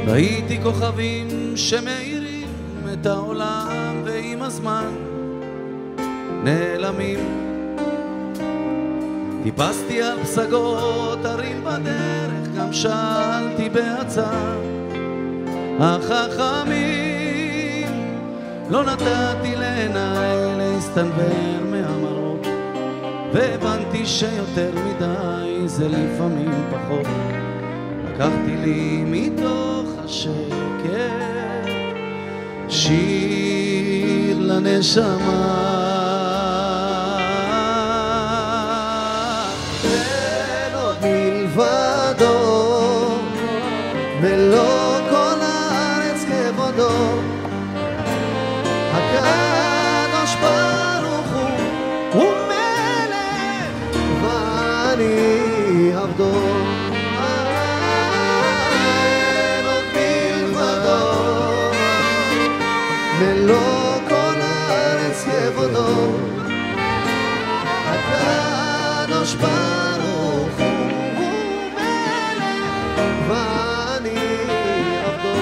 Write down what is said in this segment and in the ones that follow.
ראיתי כוכבים שמאירים את העולם ועם הזמן נעלמים. טיפסתי על פסגות הרים בדרך, גם שאלתי בעצה החכמים. לא נתתי לעיניי להסתנוור מהמראות, והבנתי שיותר מדי זה לפעמים פחות. לקחתי לי מתוך השקר שיר לנשמה, אין עוד מלבדו, מלוא כל הארץ כבודו. הקדוש ברוך הוא מלך ואני עבדו. מלוא כל הארץ כבודו. הקדוש ברוך הוא מלך ואני עבדו.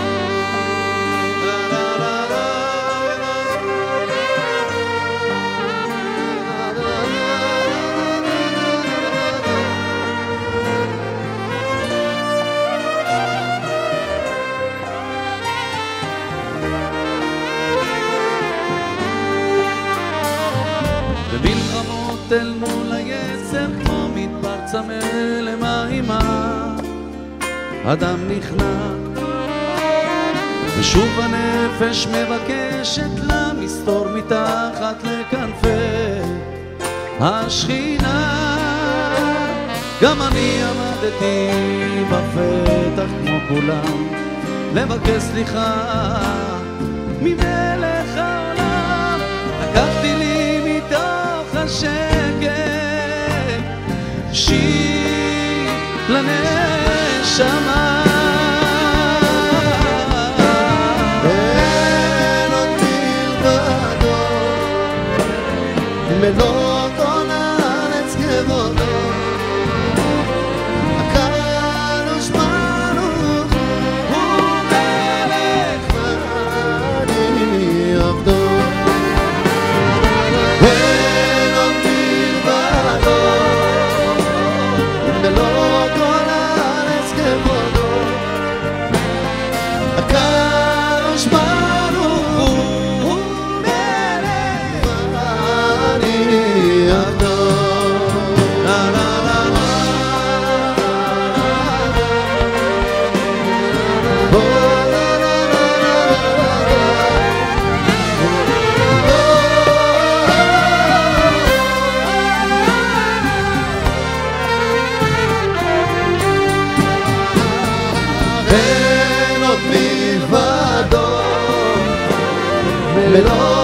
במלחמות אל מול היצר כמו מדבר צמא למהימה, אדם נכנע ושוב הנפש מבקשת לה מסתור מתחת לכנפי השכינה. גם אני עמדתי בפתח כמו כולם לבקש סליחה ממלך העולם. לקחתי לי מתוך השקט שיר לנשמה. אין עוד מלבדו, מלוא כל הארץ כבודו. הקדוש ברוך הוא מלך ואני עבדו. אין עוד מלבדו, מלוא כל הארץ כבודו. הקדוש ברוך הוא מלך ואני עבדו. אין עוד מלבדו, מלוא